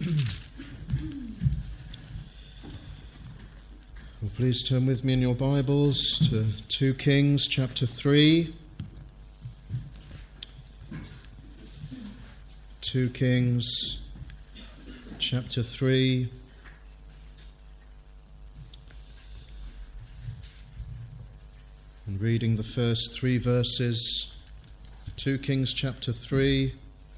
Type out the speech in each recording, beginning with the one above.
Well, please turn with me in your Bibles to 2 Kings chapter 3. 2 Kings chapter 3. And reading the first 3 verses. 2 Kings chapter 3.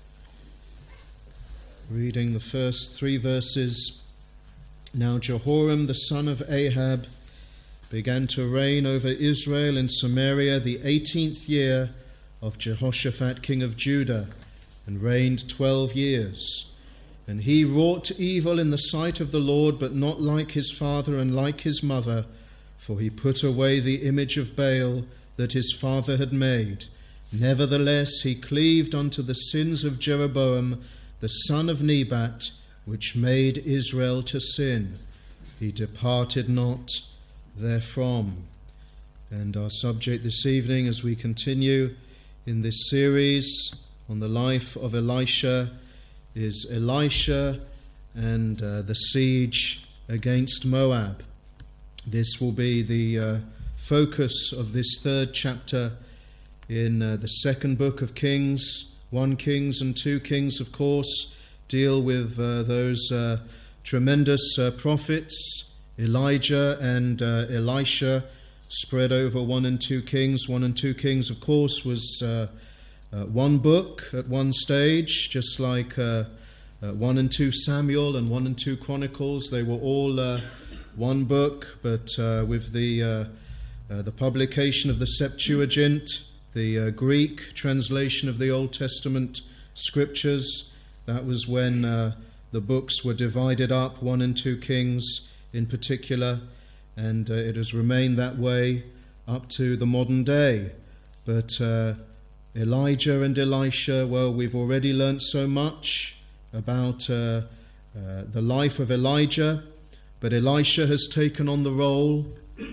Reading the first 3 verses. Now Jehoram the son of Ahab began to reign over Israel in Samaria the 18th year of Jehoshaphat king of Judah, and reigned 12 years. And he wrought evil in the sight of the Lord, but not like his father and like his mother, for he put away the image of Baal that his father had made. Nevertheless he cleaved unto the sins of Jeroboam the son of Nebat, which made Israel to sin. He departed not therefrom. And our subject this evening, as we continue in this series on the life of Elisha, is Elisha and the siege against Moab. This will be the focus of this 3rd chapter in the 2nd book of Kings. 1 Kings and 2 Kings, of course, deal with those tremendous prophets, Elijah and Elisha, spread over 1 and 2 Kings. 1 and 2 Kings, of course, was one book at one stage, just like 1 and 2 Samuel and 1 and 2 Chronicles. They were all one book, but with the publication of the Septuagint, the Greek translation of the Old Testament scriptures, that was when the books were divided up, 1 and 2 Kings in particular, and it has remained that way up to the modern day. But Elijah and Elisha, well, we've already learnt so much about the life of Elijah, but Elisha has taken on the role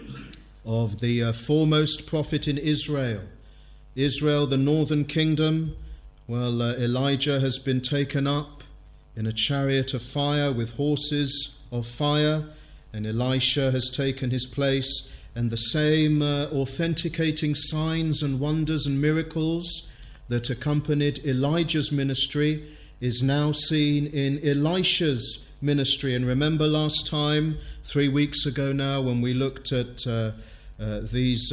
of the foremost prophet in Israel. Israel, the northern kingdom, well, Elijah has been taken up in a chariot of fire with horses of fire, and Elisha has taken his place, and the same authenticating signs and wonders and miracles that accompanied Elijah's ministry is now seen in Elisha's ministry. And remember last time, 3 weeks ago now, when we looked at these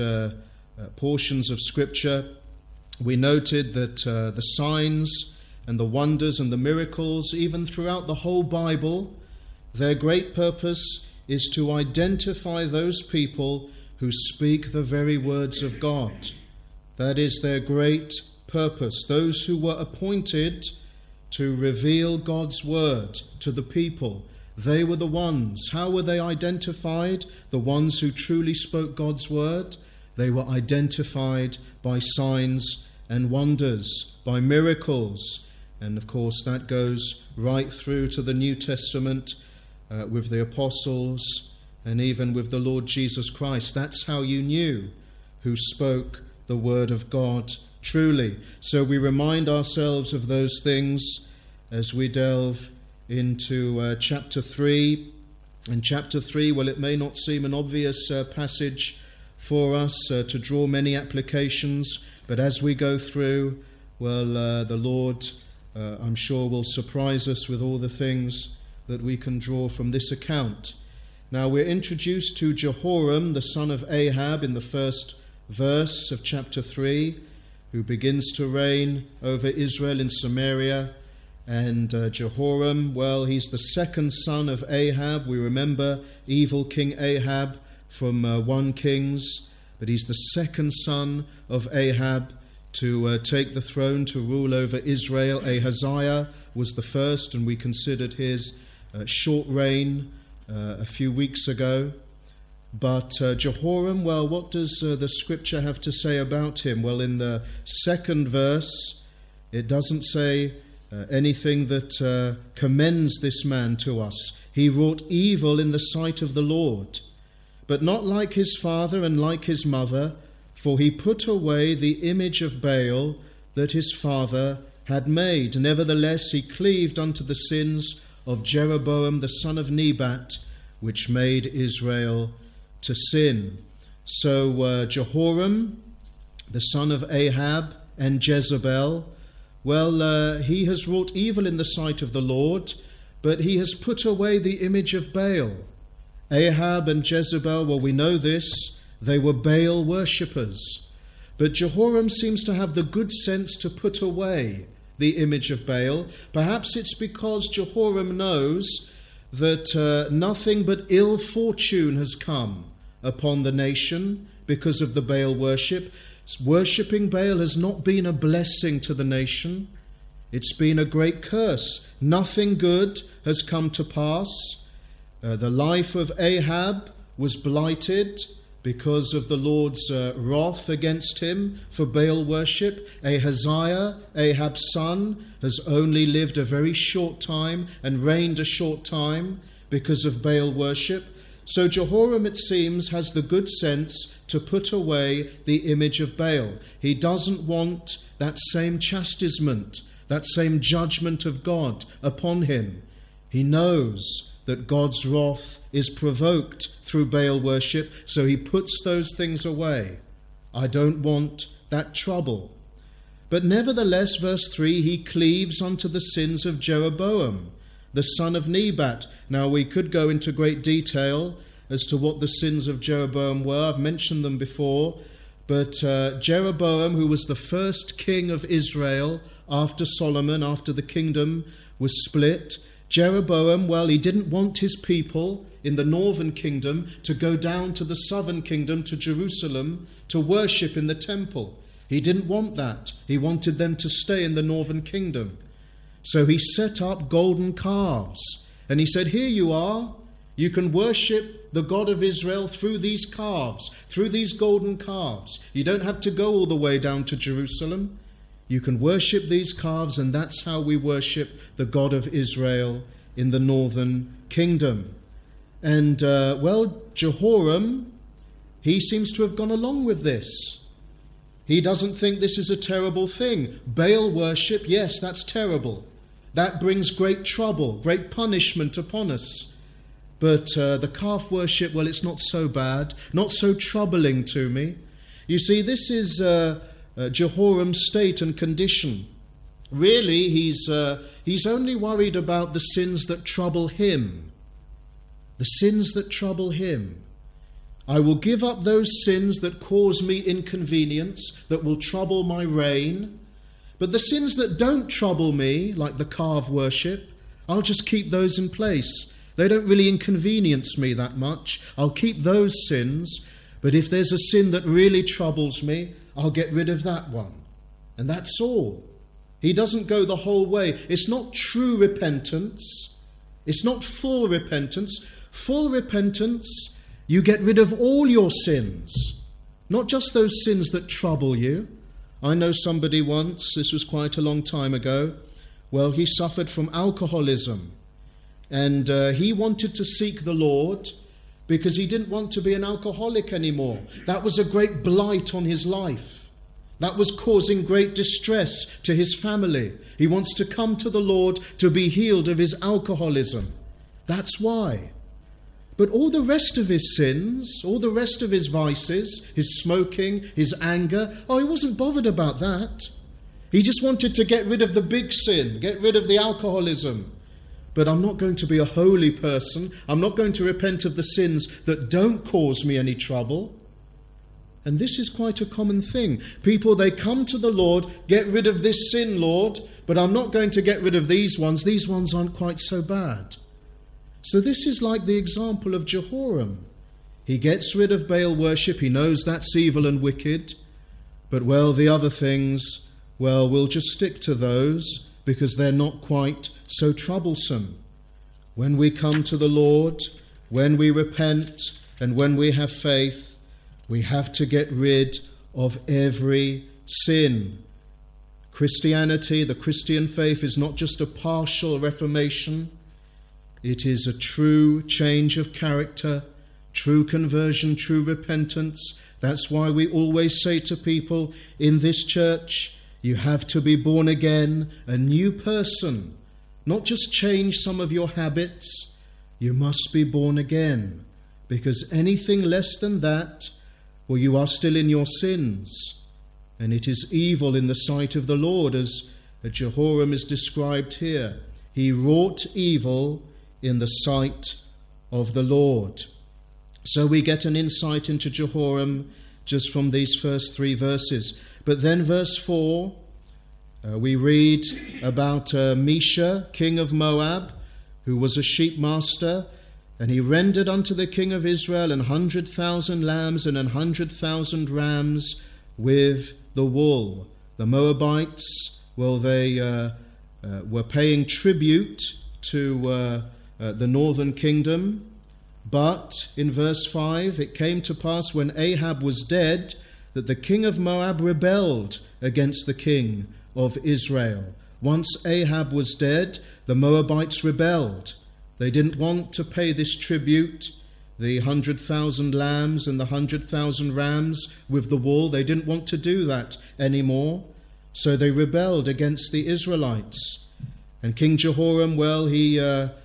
portions of Scripture, we noted that the signs and the wonders and the miracles, even throughout the whole Bible, their great purpose is to identify those people who speak the very words of God. That is their great purpose. Those who were appointed to reveal God's word to the people, they were the ones. How were they identified? The ones who truly spoke God's word? They were identified by signs and wonders, by miracles. And of course that goes right through to the New Testament with the apostles and even with the Lord Jesus Christ. That's how you knew who spoke the word of God truly. So we remind ourselves of those things as we delve into chapter 3. And chapter 3, well, it may not seem an obvious passage for us to draw many applications, but as we go through, well, the Lord, I'm sure, will surprise us with all the things that we can draw from this account. Now, we're introduced to Jehoram, the son of Ahab, in the first verse of chapter 3, who begins to reign over Israel in Samaria. And Jehoram, well, he's the second son of Ahab. We remember evil King Ahab from 1 Kings, but he's the second son of Ahab to take the throne, to rule over Israel. Ahaziah was the first, and we considered his short reign a few weeks ago. But Jehoram, well, what does the scripture have to say about him? Well, in the second verse, it doesn't say anything that commends this man to us. He wrought evil in the sight of the Lord, but not like his father and like his mother, for he put away the image of Baal that his father had made. Nevertheless, he cleaved unto the sins of Jeroboam the son of Nebat, which made Israel to sin. So Jehoram, the son of Ahab and Jezebel, well, he has wrought evil in the sight of the Lord, but he has put away the image of Baal. Ahab and Jezebel, well, we know this, they were Baal worshippers. But Jehoram seems to have the good sense to put away the image of Baal. Perhaps it's because Jehoram knows that nothing but ill fortune has come upon the nation because of the Baal worship. Worshipping Baal has not been a blessing to the nation. It's been a great curse. Nothing good has come to pass. The life of Ahab was blighted because of the Lord's wrath against him for Baal worship. Ahaziah, Ahab's son, has only lived a very short time and reigned a short time because of Baal worship. So Jehoram, it seems, has the good sense to put away the image of Baal. He doesn't want that same chastisement, that same judgment of God upon him. He knows that God's wrath is provoked through Baal worship, so he puts those things away. I don't want that trouble. But nevertheless, verse 3, he cleaves unto the sins of Jeroboam, the son of Nebat. Now, we could go into great detail as to what the sins of Jeroboam were. I've mentioned them before. But Jeroboam, who was the first king of Israel after Solomon, after the kingdom was split, Jeroboam, well, he didn't want his people in the northern kingdom to go down to the southern kingdom, to Jerusalem, to worship in the temple. He didn't want that. He wanted them to stay in the northern kingdom. So he set up golden calves. And he said, here you are. You can worship the God of Israel through these calves, through these golden calves. You don't have to go all the way down to Jerusalem. You can worship these calves, and that's how we worship the God of Israel in the northern kingdom. And, Jehoram, he seems to have gone along with this. He doesn't think this is a terrible thing. Baal worship, yes, that's terrible. That brings great trouble, great punishment upon us. But the calf worship, well, it's not so bad, not so troubling to me. You see, this is Jehoram's state and condition. Really, he's only worried about the sins that trouble him. The sins that trouble him. I will give up those sins that cause me inconvenience, that will trouble my reign. But the sins that don't trouble me, like the calf worship, I'll just keep those in place. They don't really inconvenience me that much. I'll keep those sins. But if there's a sin that really troubles me, I'll get rid of that one. And that's all. He doesn't go the whole way. It's not true repentance. It's not full repentance. Full repentance, you get rid of all your sins, not just those sins that trouble you. I know somebody once, this was quite a long time ago, well, he suffered from alcoholism, and he wanted to seek the Lord because he didn't want to be an alcoholic anymore. That was a great blight on his life. That was causing great distress to his family. He wants to come to the Lord to be healed of his alcoholism. That's why. But all the rest of his sins, all the rest of his vices, his smoking, his anger, he wasn't bothered about that. He just wanted to get rid of the big sin, get rid of the alcoholism. But I'm not going to be a holy person. I'm not going to repent of the sins that don't cause me any trouble. And this is quite a common thing. People, they come to the Lord, get rid of this sin, Lord, but I'm not going to get rid of these ones. These ones aren't quite so bad. So this is like the example of Jehoram. He gets rid of Baal worship. He knows that's evil and wicked. But, well, the other things, well, we'll just stick to those because they're not quite so troublesome. When we come to the Lord, when we repent, and when we have faith, we have to get rid of every sin. Christianity, the Christian faith, is not just a partial reformation. It is a true change of character, true conversion, true repentance. That's why we always say to people in this church, you have to be born again, a new person, not just change some of your habits, you must be born again, because anything less than that, well, you are still in your sins, and it is evil in the sight of the Lord, as Jehoram is described here. He wrought evil in the sight of the Lord. So we get an insight into Jehoram just from these first 3 verses. But then verse 4, we read about Mesha, king of Moab, who was a sheep master, and he rendered unto the king of Israel 100,000 lambs and 100,000 rams with the wool. The Moabites, well, they were paying tribute to the northern kingdom. But in verse 5, it came to pass when Ahab was dead that the king of Moab rebelled against the king of Israel. Once Ahab was dead, the Moabites rebelled. They didn't want to pay this tribute, the 100,000 lambs and the 100,000 rams with the wool. They didn't want to do that anymore. So they rebelled against the Israelites. And King Jehoram, well, he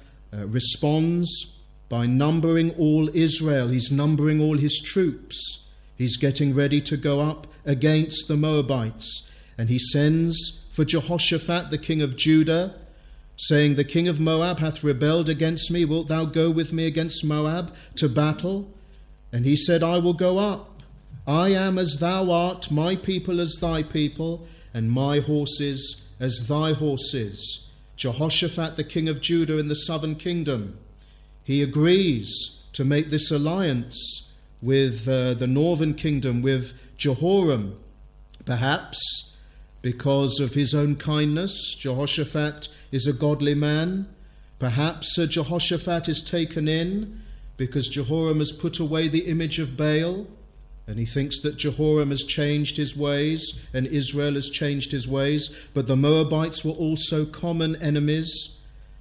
responds by numbering all Israel. He's numbering all his troops. He's getting ready to go up against the Moabites. And he sends for Jehoshaphat, the king of Judah, saying, the king of Moab hath rebelled against me. Wilt thou go with me against Moab to battle? And he said, I will go up. I am as thou art, my people as thy people, and my horses as thy horses. Jehoshaphat, the king of Judah in the southern kingdom, he agrees to make this alliance with the northern kingdom, with Jehoram. Perhaps because of his own kindness, Jehoshaphat is a godly man. Perhaps Jehoshaphat is taken in because Jehoram has put away the image of Baal, and he thinks that Jehoram has changed his ways and Israel has changed his ways. But the Moabites were also common enemies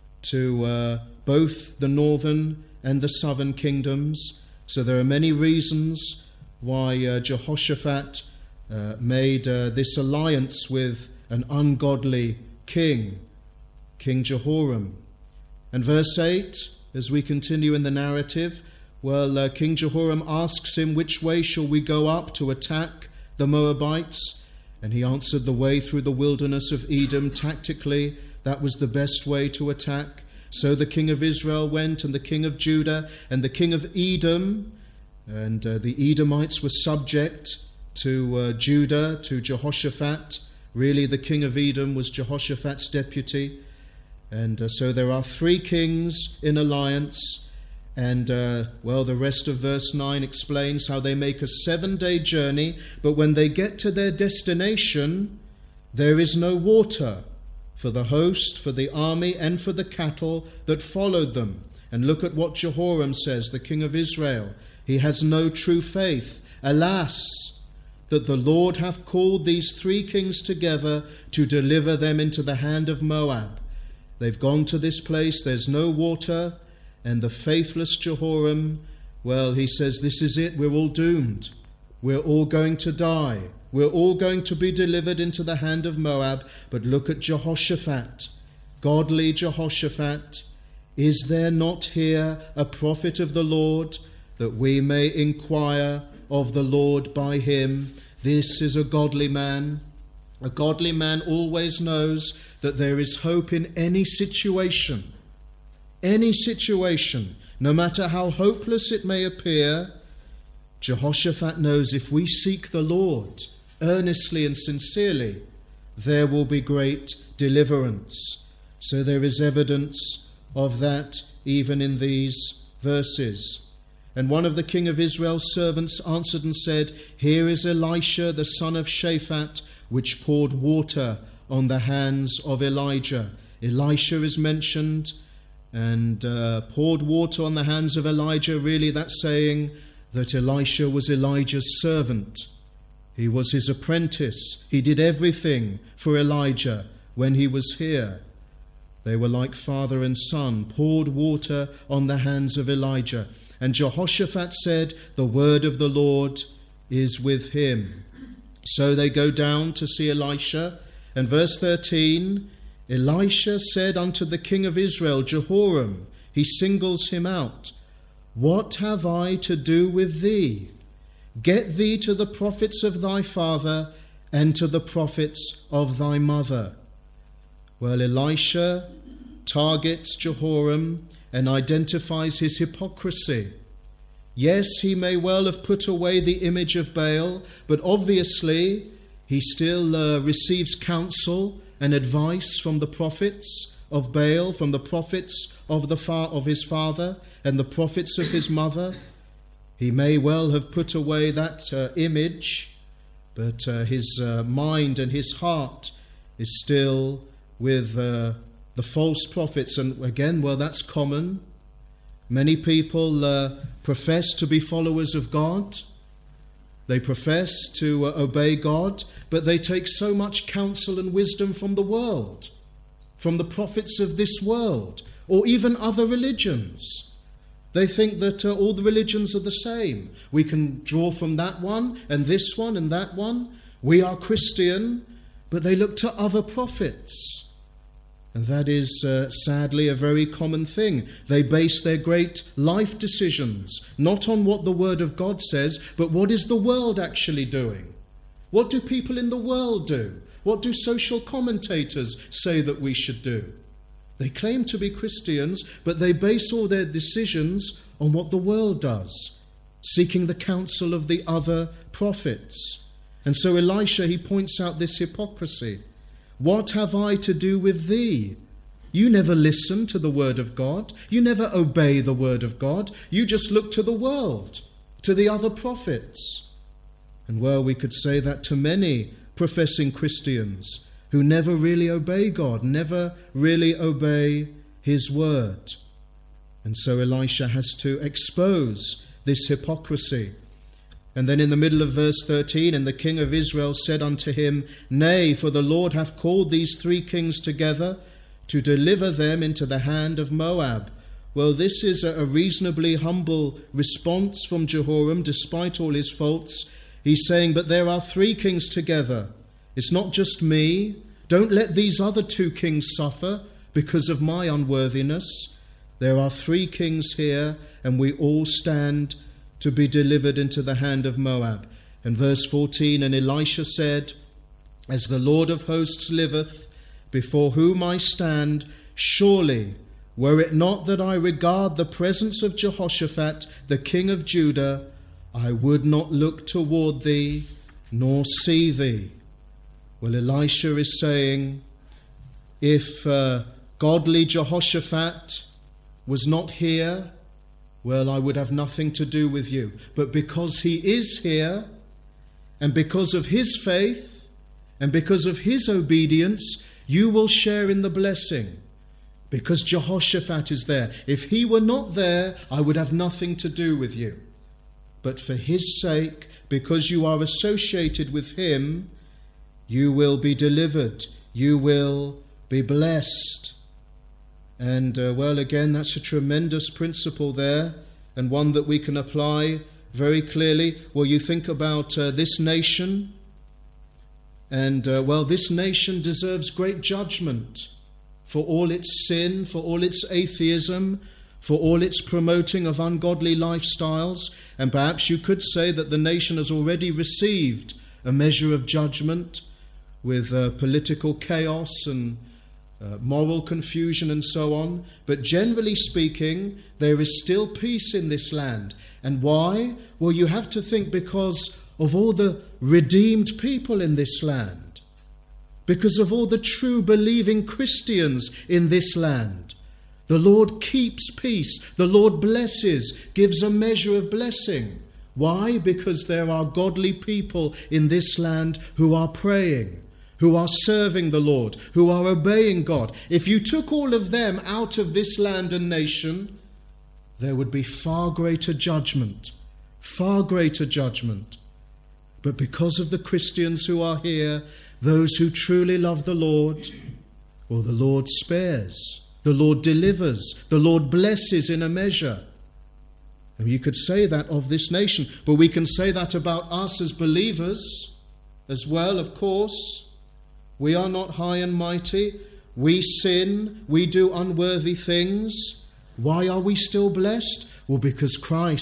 to both the northern and the southern kingdoms. So there are many reasons why Jehoshaphat made this alliance with an ungodly king, King Jehoram. And verse 8, as we continue in the narrative, well, King Jehoram asks him, which way shall we go up to attack the Moabites? And he answered, the way through the wilderness of Edom. Tactically, that was the best way to attack. So the king of Israel went, and the king of Judah, and the king of Edom, and the Edomites were subject to Judah, to Jehoshaphat. Really, the king of Edom was Jehoshaphat's deputy. And so there are 3 kings in alliance. And, well, the rest of verse 9 explains how they make a 7-day journey, but when they get to their destination, there is no water for the host, for the army, and for the cattle that followed them. And look at what Jehoram says, the king of Israel. He has no true faith. Alas, that the Lord hath called these 3 kings together to deliver them into the hand of Moab. They've gone to this place, there's no water, and the faithless Jehoram, well, he says, this is it, we're all doomed. We're all going to die. We're all going to be delivered into the hand of Moab. But look at Jehoshaphat, godly Jehoshaphat. Is there not here a prophet of the Lord, that we may inquire of the Lord by him? This is a godly man. A godly man always knows that there is hope in any situation. Any situation, no matter how hopeless it may appear. Jehoshaphat knows if we seek the Lord earnestly and sincerely, there will be great deliverance. So there is evidence of that even in these verses. And one of the king of Israel's servants answered and said, here is Elisha the son of Shaphat, which poured water on the hands of Elijah. Elisha is mentioned, and poured water on the hands of Elijah. Really, that's saying that Elisha was Elijah's servant. He was his apprentice. He did everything for Elijah when he was here. They were like father and son, poured water on the hands of Elijah. And Jehoshaphat said, the word of the Lord is with him. So they go down to see Elisha. And verse 13, Elisha said unto the king of Israel, Jehoram, he singles him out, What have I to do with thee? Get thee to the prophets of thy father and to the prophets of thy mother. Well, Elisha targets Jehoram and identifies his hypocrisy. Yes, he may well have put away the image of Baal, but obviously he still receives counsel and advice from the prophets of Baal, from the prophets of his father and the prophets of his mother. He may well have put away that image, but his mind and his heart is still with the false prophets. And again, well, that's common. Many people profess to be followers of God. They profess to obey God, but they take so much counsel and wisdom from the world, from the prophets of this world, or even other religions. They think that all the religions are the same. We can draw from that one and this one and that one. We are Christian, but they look to other prophets. And that is sadly a very common thing. They base their great life decisions not on what the Word of God says, but what is the world actually doing? What do people in the world do? What do social commentators say that we should do? They claim to be Christians, but they base all their decisions on what the world does, seeking the counsel of the other prophets. And so Elisha, he points out this hypocrisy. What have I to do with thee? You never listen to the word of God. You never obey the word of God. You just look to the world, to the other prophets. And well, we could say that to many professing Christians who never really obey God, never really obey his word. And so Elisha has to expose this hypocrisy. And then in the middle of verse 13, and the king of Israel said unto him, Nay, for the Lord hath called these three kings together to deliver them into the hand of Moab. Well, this is a reasonably humble response from Jehoram, despite all his faults. He's saying, but there are three kings together. It's not just me. Don't let these other two kings suffer because of my unworthiness. There are three kings here, and we all stand to be delivered into the hand of Moab. And verse 14, and Elisha said, As the Lord of hosts liveth, before whom I stand, surely, were it not that I regard the presence of Jehoshaphat, the king of Judah, I would not look toward thee, nor see thee. Well, Elisha is saying, if godly Jehoshaphat was not here, well, I would have nothing to do with you. But because he is here, and because of his faith, and because of his obedience, you will share in the blessing. Because Jehoshaphat is there. If he were not there, I would have nothing to do with you. But for his sake, because you are associated with him, you will be delivered. You will be blessed. And, well, again, that's a tremendous principle there, and one that we can apply very clearly. Well, you think about this nation, and, well, this nation deserves great judgment for all its sin, for all its atheism, for all its promoting of ungodly lifestyles. And perhaps you could say that the nation has already received a measure of judgment with political chaos and moral confusion and so on. But generally speaking, there is still peace in this land. And why? Well, you have to think because of all the redeemed people in this land, because of all the true believing Christians in this land. The Lord keeps peace. The Lord blesses, gives a measure of blessing. Why? Because there are godly people in this land who are praying, who are serving the Lord, who are obeying God. If you took all of them out of this land and nation, there would be far greater judgment, far greater judgment. But because of the Christians who are here, those who truly love the Lord, well, the Lord spares, the Lord delivers, the Lord blesses in a measure. And you could say that of this nation, but we can say that about us as believers as well, of course. We are not high and mighty. we sin, we do unworthy things. Why are we still blessed? Well, because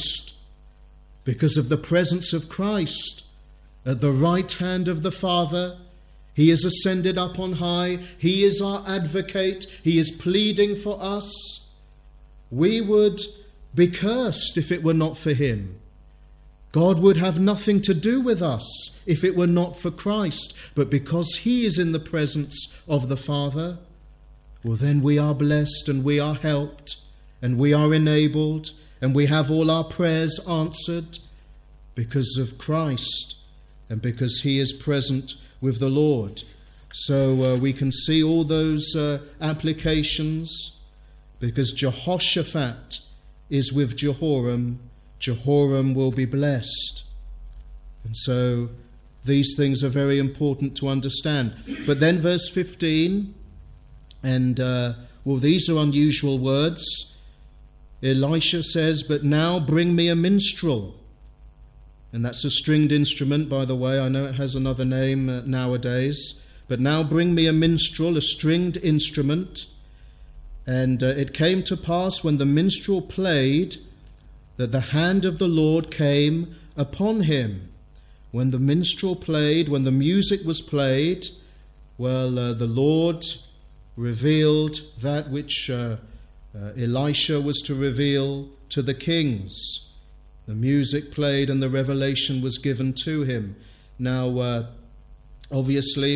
of the presence of Christ at the right hand of the Father. He is ascended up on high. He is our advocate. He is pleading for us. We would be cursed if it were not for him. God would have nothing to do with us if it were not for Christ. But because he is in the presence of the Father, well, then we are blessed and we are helped and we are enabled and we have all our prayers answered because of Christ and because he is present with the Lord. So we can see all those applications. Because Jehoshaphat is with Jehoram, Jehoram will be blessed. And so these things are very important to understand. But then verse 15, and these are unusual words. Elisha says, "But now bring me a minstrel." And that's a stringed instrument, by the way. I know it has another name nowadays. But now bring me a minstrel, a stringed instrument. And it came to pass when the minstrel played that the hand of the Lord came upon him. When the minstrel played, when the music was played, the Lord revealed that which Elisha was to reveal to the kings. The music played and the revelation was given to him. Now, obviously,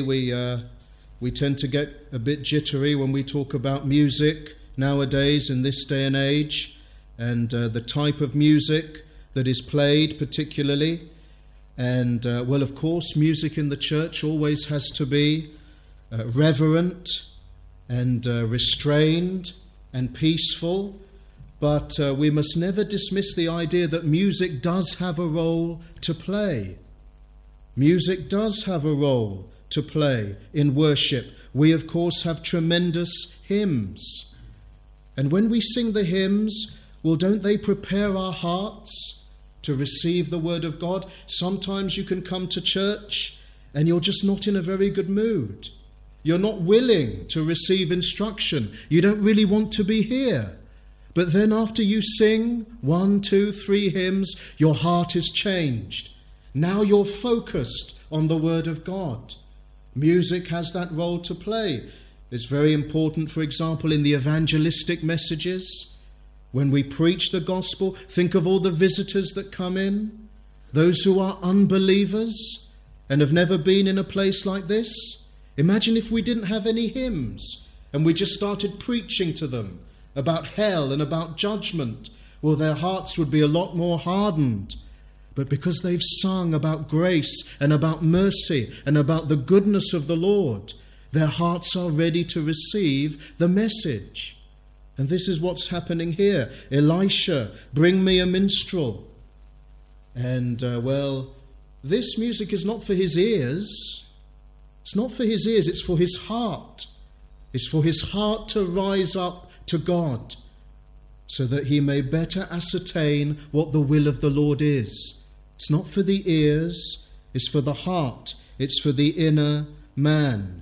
we tend to get a bit jittery when we talk about music nowadays in this day and age, and the type of music that is played particularly. And, of course, music in the church always has to be reverent and restrained and peaceful. But we must never dismiss the idea that music does have a role to play. Music does have a role to play in worship. We, of course, have tremendous hymns. And when we sing the hymns, don't they prepare our hearts to receive the word of God? Sometimes you can come to church and you're just not in a very good mood. You're not willing to receive instruction. You don't really want to be here. But then after you sing 1, 2, 3 hymns, your heart is changed. Now you're focused on the word of God. Music has that role to play. It's very important, for example, in the evangelistic messages. When we preach the gospel, think of all the visitors that come in, those who are unbelievers and have never been in a place like this. Imagine if we didn't have any hymns and we just started preaching to them about hell and about judgment. Their hearts would be a lot more hardened. But because they've sung about grace and about mercy and about the goodness of the Lord, their hearts are ready to receive the message. And this is what's happening here. Elisha, bring me a minstrel. And, this music is not for his ears. It's not for his ears, it's for his heart. It's for his heart to rise up to God so that he may better ascertain what the will of the Lord is. It's not for the ears, it's for the heart. It's for the inner man.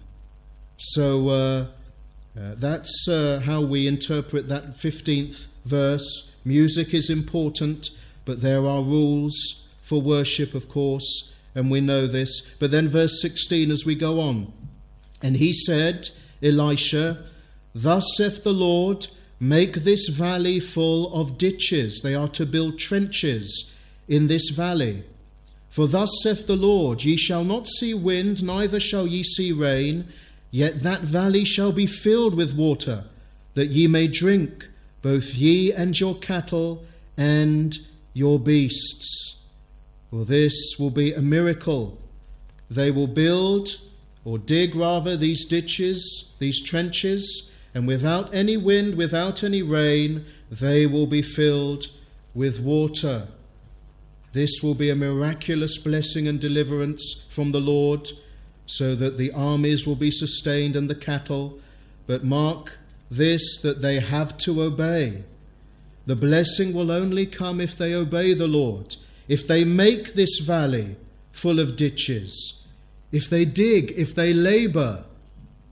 So that's how we interpret that 15th verse. Music is important, but there are rules for worship, of course, and we know this. But then verse 16 as we go on. And he said, Elisha, thus saith the Lord, make this valley full of ditches. They are to build trenches in this valley. For thus saith the Lord, ye shall not see wind, neither shall ye see rain, yet that valley shall be filled with water, that ye may drink, both ye and your cattle and your beasts. Well, this will be a miracle. They will build, or dig rather, these ditches, these trenches, and without any wind, without any rain, they will be filled with water. This will be a miraculous blessing and deliverance from the Lord, so that the armies will be sustained and the cattle. But mark this, that they have to obey. The blessing will only come if they obey the Lord, if they make this valley full of ditches, if they dig, if they labour,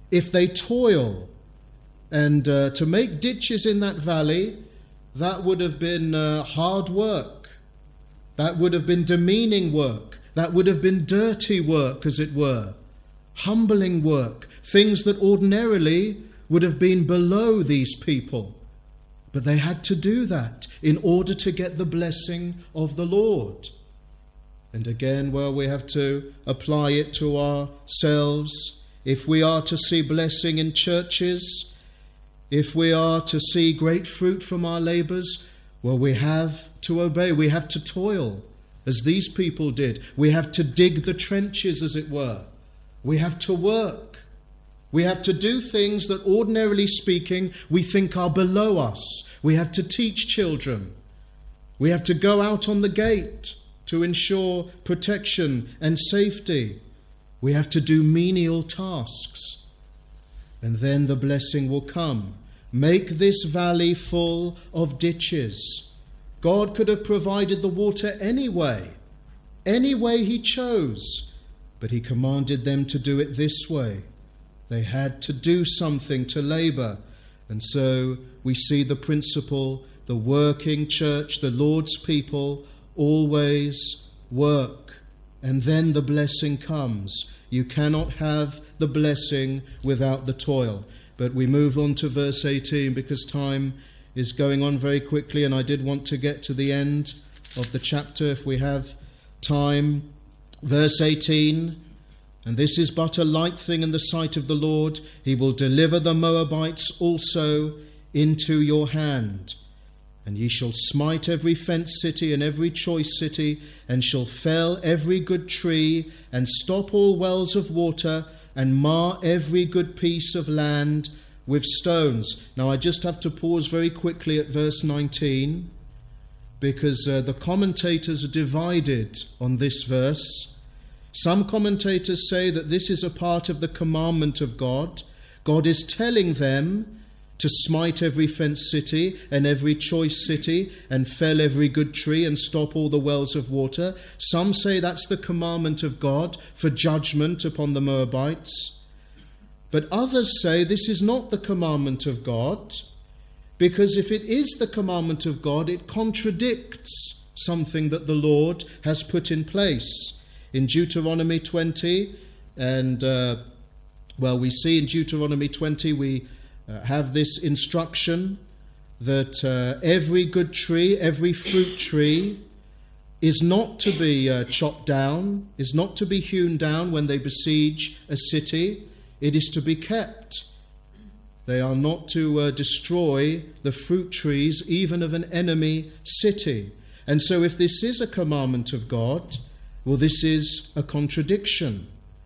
if they toil. And to make ditches in that valley, that would have been hard work. That would have been demeaning work. That would have been dirty work, as it were. Humbling work. Things that ordinarily would have been below these people. But they had to do that in order to get the blessing of the Lord. And again, well, we have to apply it to ourselves. If we are to see blessing in churches, if we are to see great fruit from our labours, well, we have to obey. We have to toil, as these people did. We have to dig the trenches, as it were. We have to work. We have to do things that, ordinarily speaking, we think are below us. We have to teach children. We have to go out on the gate to ensure protection and safety. We have to do menial tasks. And then the blessing will come. Make this valley full of ditches. God could have provided the water any way He chose. But He commanded them to do it this way. They had to do something to labour. And so we see the principle, the working church, the Lord's people, always work. And then the blessing comes. You cannot have the blessing without the toil. But we move on to verse 18 because time is going on very quickly, and I did want to get to the end of the chapter if we have time. Verse 18, and this is but a light thing in the sight of the Lord. He will deliver the Moabites also into your hand. And ye shall smite every fenced city and every choice city, and shall fell every good tree, and stop all wells of water, and mar every good piece of land with stones. Now I just have to pause very quickly at verse 19, because the commentators are divided on this verse. Some commentators say that this is a part of the commandment of God. God is telling them to smite every fenced city and every choice city and fell every good tree and stop all the wells of water. Some say that's the commandment of God for judgment upon the Moabites. But others say this is not the commandment of God, because if it is the commandment of God, it contradicts something that the Lord has put in place. In Deuteronomy 20, and we see in Deuteronomy 20 we have this instruction that every good tree, every fruit tree is not to be chopped down, is not to be hewn down when they besiege a city. It is to be kept. They are not to destroy the fruit trees even of an enemy city. And so if this is a commandment of God, well, this is a contradiction.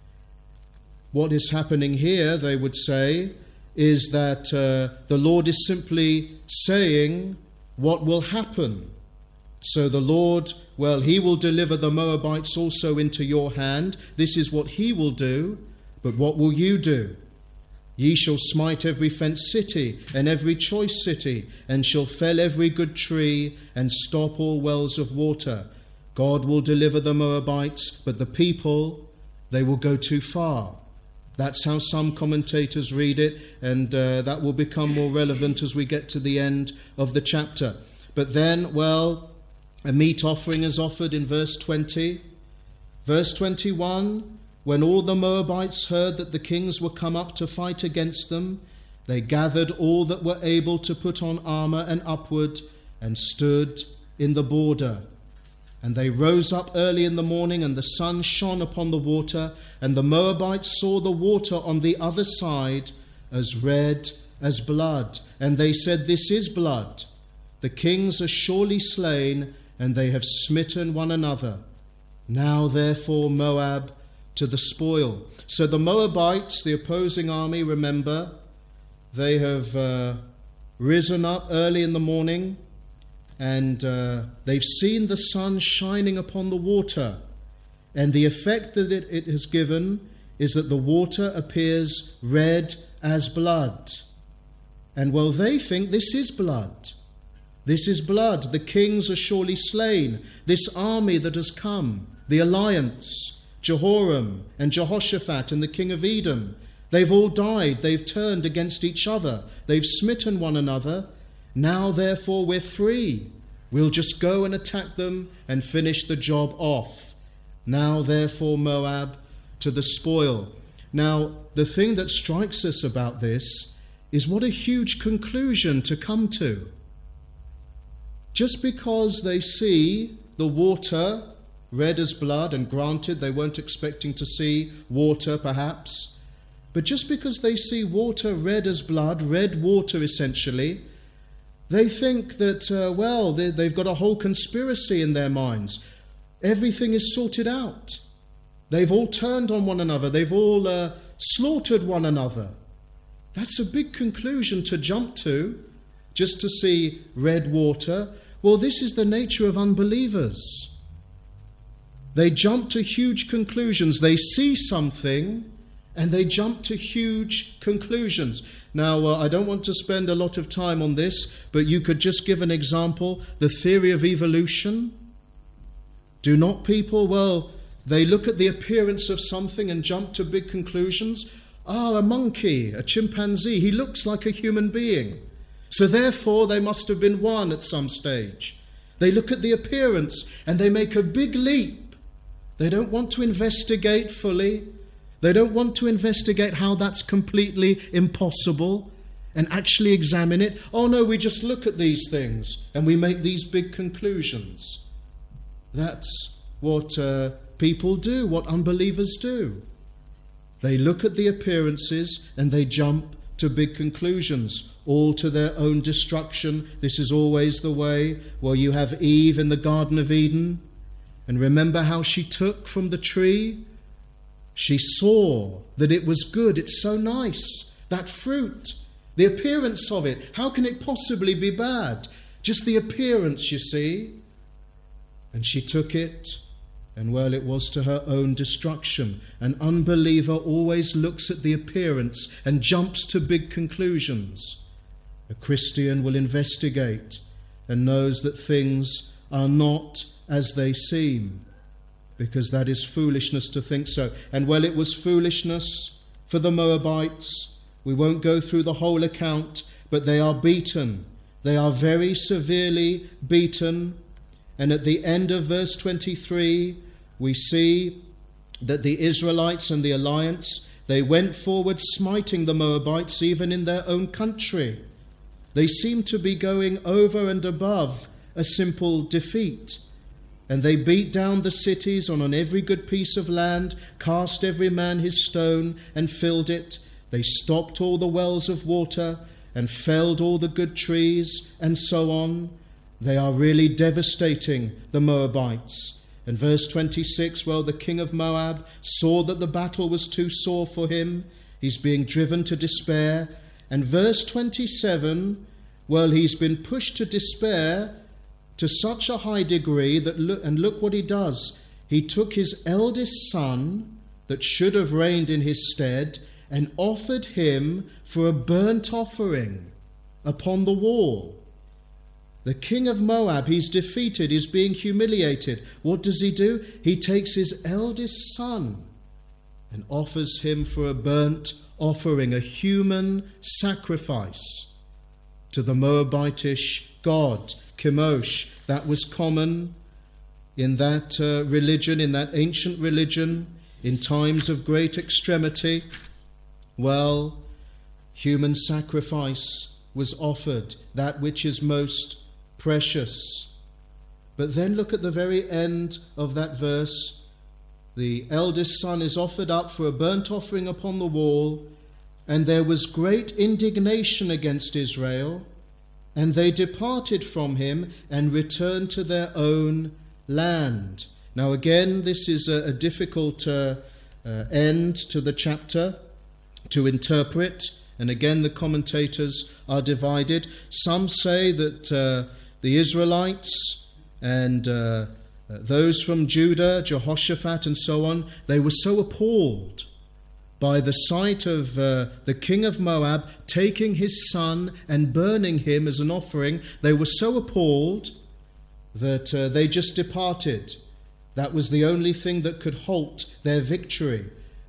What is happening here, they would say, is that the Lord is simply saying what will happen. So the Lord, well, He will deliver the Moabites also into your hand. This is what He will do. But what will you do? Ye shall smite every fenced city and every choice city, and shall fell every good tree, and stop all wells of water. God will deliver the Moabites, but the people, they will go too far. That's how some commentators read it, and that will become more relevant as we get to the end of the chapter. But then, well, a meat offering is offered in verse 20. Verse 21, when all the Moabites heard that the kings were come up to fight against them, they gathered all that were able to put on armour and upward, and stood in the border. And they rose up early in the morning, and the sun shone upon the water, and the Moabites saw the water on the other side as red as blood. And they said, This is blood. The kings are surely slain, and they have smitten one another. Now therefore Moab to the spoil. So the Moabites, the opposing army, remember, they have risen up early in the morning, and they've seen the sun shining upon the water. And the effect that it has given is that the water appears red as blood. And well, they think this is blood. This is blood. The kings are surely slain. This army that has come, the alliance, Jehoram and Jehoshaphat and the king of Edom, They've all died. They've turned against each other. They've smitten one another. Now, therefore, we're free. We'll just go and attack them and finish the job off. Now, therefore, Moab to the spoil. Now, the thing that strikes us about this is what a huge conclusion to come to. Just because they see the water red as blood, and granted they weren't expecting to see water perhaps, but just because they see water red as blood, red water essentially, they think that, they've got a whole conspiracy in their minds. Everything is sorted out. They've all turned on one another. They've all slaughtered one another. That's a big conclusion to jump to, just to see red water. Well, this is the nature of unbelievers. They jump to huge conclusions. They see something and they jump to huge conclusions. Now, I don't want to spend a lot of time on this, but you could just give an example. The theory of evolution. Do not people, they look at the appearance of something and jump to big conclusions. A monkey, a chimpanzee, he looks like a human being. So therefore, they must have been one at some stage. They look at the appearance and they make a big leap. They don't want to investigate fully. They don't want to investigate how that's completely impossible and actually examine it. Oh no, we just look at these things and we make these big conclusions. That's what people do, what unbelievers do. They look at the appearances and they jump to big conclusions, all to their own destruction. This is always the way. Well, you have Eve in the Garden of Eden, and remember how she took from the tree? She saw that it was good. It's so nice. That fruit, the appearance of it, how can it possibly be bad? Just the appearance, you see. And she took it, and it was to her own destruction. An unbeliever always looks at the appearance and jumps to big conclusions. A Christian will investigate and knows that things are not as they seem, because that is foolishness to think so. And it was foolishness for the Moabites. We won't go through the whole account, but they are beaten. They are very severely beaten. And at the end of verse 23, we see that the Israelites and the alliance, they went forward smiting the Moabites even in their own country. They seem to be going over and above a simple defeat. And they beat down the cities on every good piece of land, cast every man his stone and filled it. They stopped all the wells of water and felled all the good trees and so on. They are really devastating, the Moabites. And verse 26, the king of Moab saw that the battle was too sore for him. He's being driven to despair. And verse 27, he's been pushed to despair to such a high degree that look what he does. He took his eldest son that should have reigned in his stead and offered him for a burnt offering upon the wall. The king of Moab, he's defeated, he's being humiliated. What does he do? He takes his eldest son and offers him for a burnt offering, a human sacrifice to the Moabitish god, Chemosh. That was common in that religion, in that ancient religion, in times of great extremity. Human sacrifice was offered, that which is most precious. But then look at the very end of that verse. The eldest son is offered up for a burnt offering upon the wall, and there was great indignation against Israel, and they departed from him and returned to their own land. Now again, this is a difficult end to the chapter to interpret, and again the commentators are divided. Some say that the Israelites and those from Judah, Jehoshaphat and so on, they were so appalled by the sight of the king of Moab taking his son and burning him as an offering. They were so appalled that they just departed. That was the only thing that could halt their victory.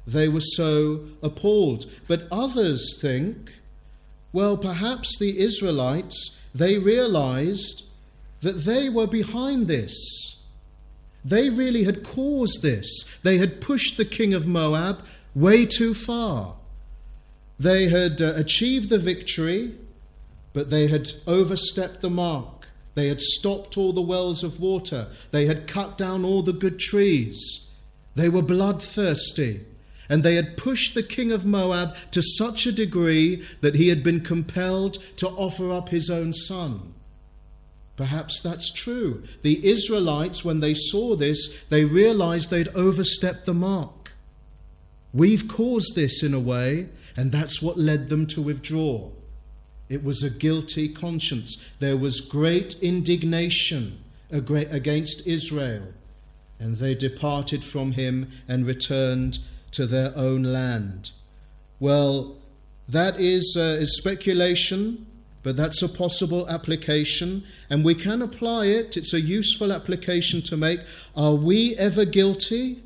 they were so appalled. But others think, well, perhaps the Israelites, they realized that they were behind this. They really had caused this. They had pushed the king of Moab way too far. They had achieved the victory, but they had overstepped the mark. They had stopped all the wells of water. They had cut down all the good trees. They were bloodthirsty. And they had pushed the king of Moab to such a degree that he had been compelled to offer up his own son. Perhaps that's true. The Israelites, when they saw this, they realized they'd overstepped the mark. We've caused this in a way, and that's what led them to withdraw. It was a guilty conscience. There was great indignation against Israel, and they departed from him and returned to their own land. Well, that is speculation, but that's a possible application, and we can apply it. It's a useful application to make. Are we ever guilty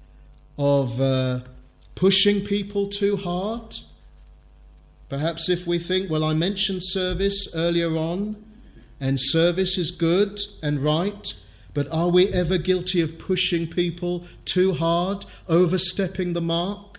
of pushing people too hard? Perhaps if we think, well, I mentioned service earlier on, and service is good and right, but are we ever guilty of pushing people too hard, overstepping the mark,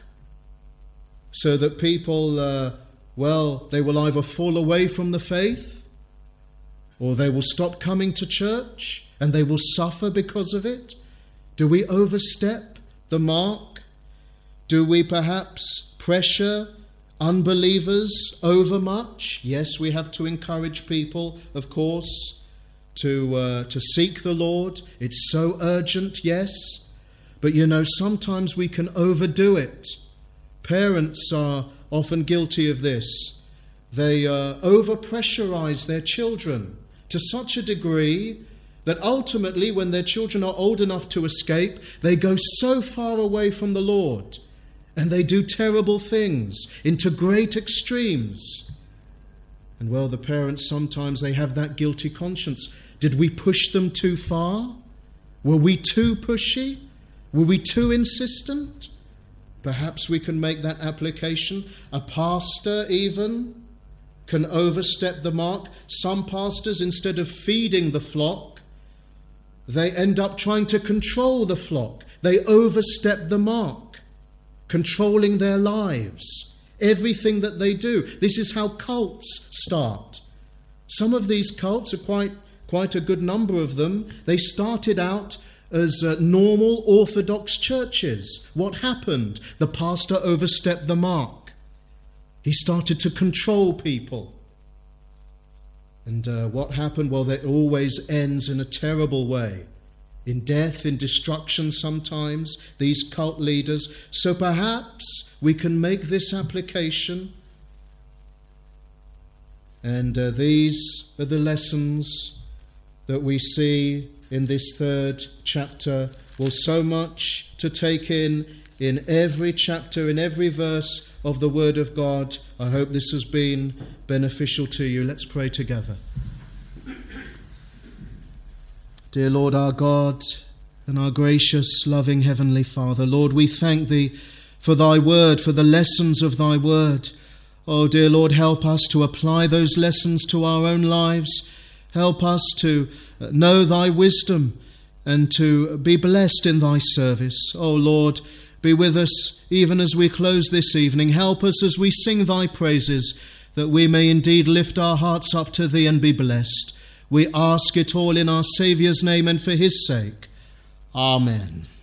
so that people, they will either fall away from the faith, or they will stop coming to church, and they will suffer because of it? Do we overstep the mark? Do we perhaps pressure unbelievers overmuch? Yes, we have to encourage people, of course, to seek the Lord. It's so urgent, yes. But sometimes we can overdo it. Parents are often guilty of this. They overpressurize their children to such a degree that ultimately, when their children are old enough to escape, they go so far away from the Lord, and they do terrible things into great extremes. And the parents sometimes, they have that guilty conscience. Did we push them too far? Were we too pushy? Were we too insistent? Perhaps we can make that application. A pastor even can overstep the mark. Some pastors, instead of feeding the flock, they end up trying to control the flock. They overstep the mark, controlling their lives, everything that they do. This is how cults start. Some of these cults are quite a good number of them. They started out as normal Orthodox churches. What happened? The pastor overstepped the mark. He started to control people. And what happened? Well, that always ends in a terrible way. In death, in destruction sometimes, these cult leaders. So perhaps we can make this application. And these are the lessons that we see in this third chapter. Well, so much to take in every chapter, in every verse of the Word of God. I hope this has been beneficial to you. Let's pray together. Dear Lord, our God and our gracious, loving Heavenly Father, Lord, we thank Thee for Thy Word, for the lessons of Thy Word. Oh, dear Lord, help us to apply those lessons to our own lives. Help us to know Thy wisdom and to be blessed in Thy service. Oh, Lord, be with us even as we close this evening. Help us as we sing Thy praises, that we may indeed lift our hearts up to Thee and be blessed. We ask it all in our Saviour's name and for His sake. Amen.